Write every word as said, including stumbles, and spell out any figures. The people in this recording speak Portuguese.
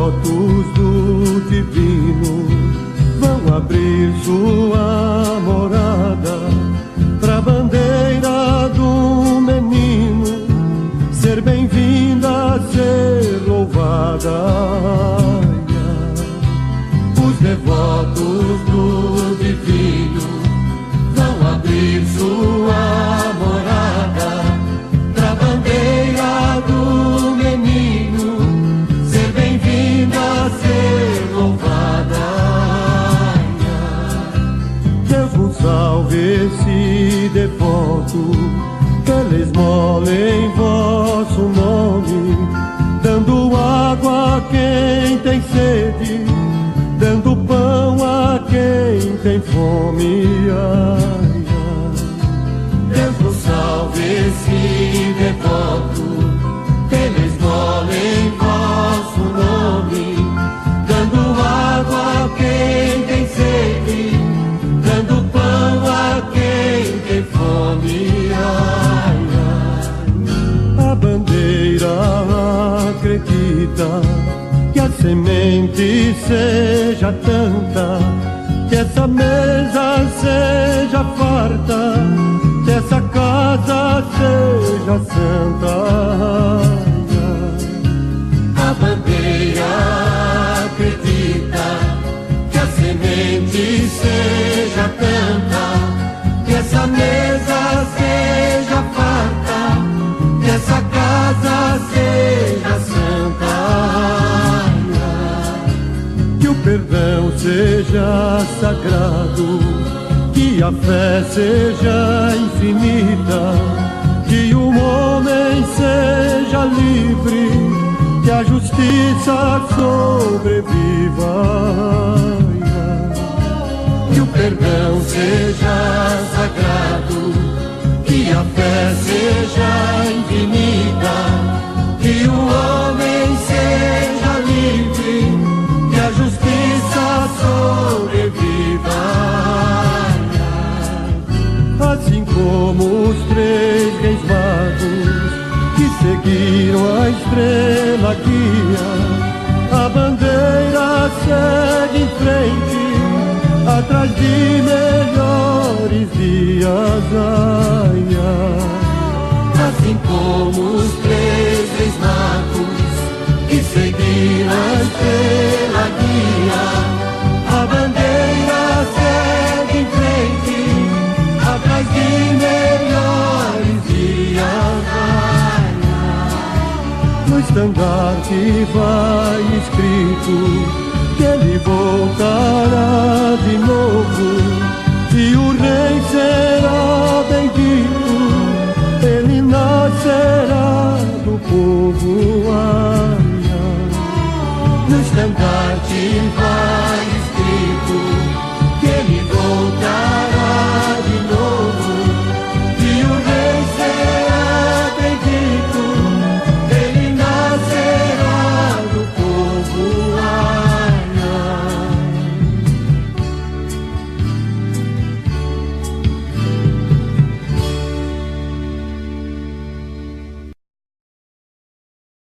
devotos do divino vão abrir sua morada pra bandeira do menino ser bem-vinda, ser louvada. Os devotos do divino vão abrir sua morada pra bandeira do menino ser bem-vinda, ser louvada. Deus nos salve esse devoto, que ele esmola em vosso nome, dando água a quem tem sede, dando pão a quem tem fome. Ai, ai. Deus nos salve esse devoto, que ele esmola em vosso nome, dando água a quem tem sede, dando pão a quem tem fome. Ai, ai. A bandeira acredita que a semente seja tanta, que essa mesa seja farta, que essa casa seja santa. A bandeira acredita que a semente seja tanta, que essa mesa seja farta, que essa casa seja santa. Que o perdão seja sagrado, que a fé seja infinita, que o homem seja livre, que a justiça sobreviva. Que o perdão seja sagrado, que a fé seja infinita, que o homem seja livre, que a justiça sobreviva. Assim como os três reis magos que seguiram a estrela guia, a bandeira segue em frente, atrás de melhores dias. Ai, ai. Assim como os três reis magos que seguiram a estrela guia, a bandeira segue em frente, atrás de melhores dias. Ai, ai. No estandarte vai escrito que ele voltará de novo, e o rei será bendito, ele nascerá do povo. Ai, ai. No estandarte vai